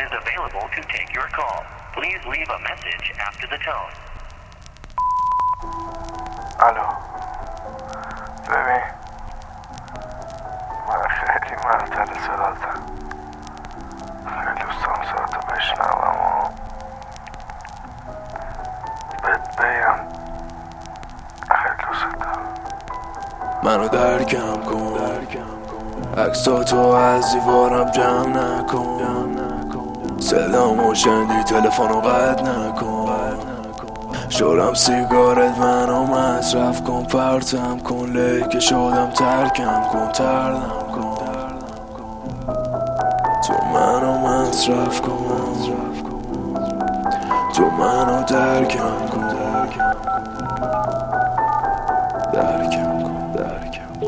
is available to take your call. Please leave a message after the tone. الو ببین من خیلی معطل صداتم، خیلی دوستم صداتو بشنوم و بهت بگم خیلی دوست دارم. منو درکم کن، عکساتو از دیوارم جمع نکن، صدامو شنیدی تلفنو قطع نکن، شورم سیگارت منو مصرف کن، پرتم کن لیک شدم ترکم کن، تردم کن، تو منو مصرف کن، تو منو درکم کن، درکم کن، درکم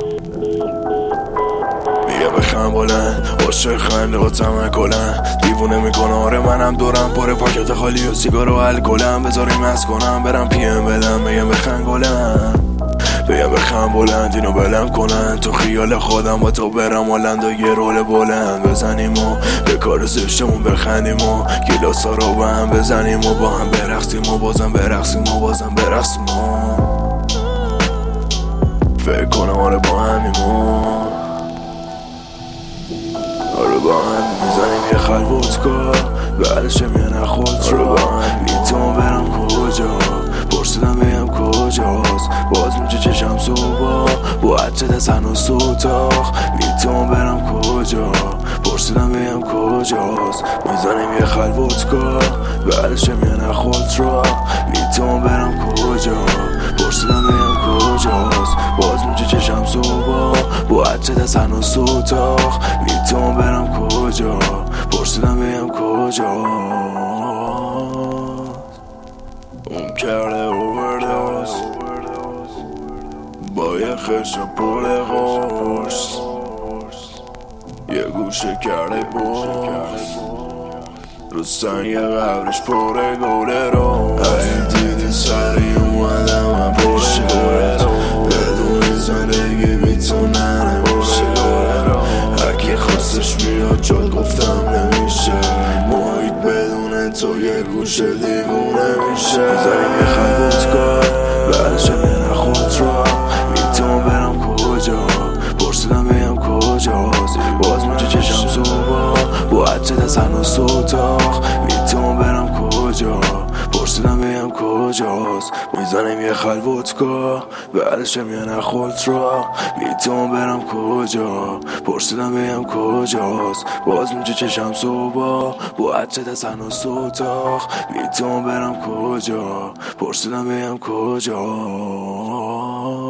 میگه بخم بلند عاشق خندهاتم کلن، دیوونه میکنه آره منم دورم پر پاکت خالی و سیگار و الکلم، بذاریم از کنم برم پی ام بدم بگم بخم بلند، بگم بخم بلند اینو بلم کنن، تو خیال خودم با تو برم هلند و یه رول بلند بزنیم و به کار زشتمون بخندیم و گلاسا رو با هم بزنیم و با هم برقصیم و بازم برقصیم و بازم برقصیم و فکر کنم آره با همیم آره با هم میزنیم یه خلوتگاه، بعدش میانه خود را میتونم برم کجا، پرسیدم بگم کجاست، باز میشه چشم صبح با عطر دستن و سوتاخ، میتونم برم کجا، پرسیدم بگم کجاست، میزنیم یه خلوتگاه، بعدش میانه خود را میتونم برم کجا، پرسیدم بگم کجاست، باز میشه چشم صبح با عطر دستن و سوتاخ، میتونم برم کجا، پرسیدم بگم کجاست، اون کرده اووردوز با یه خش و پول خوش، یه گوشه کرده باز رو سنگ قبرش پر گوله رو، این دیدی سری اومدم من پیش بدون زندگی میتونه نمیشه، هرکی خواستش بیاد جد گفتم نمیشه، محیط بدون تو یه گوشه دیوونه میشه، میذاریم یه خلوتگاه بعدش میانه خود را میتونم برم کجا، پرسیدم بگم کجاست، باز میشه چشم صبح با عطر دستن و سوتاخ، میتونم برم کجا، پرسیدم بگم کجاست، میزنیم یه خلوتگاه بعدش میانه خود را میتونم برم کجا، پرسیدم بگم کجاست، باز میشه چشم صبح با عطر دستن و سوتاخ، میتونم برم کجا، پرسیدم بگم کجاست.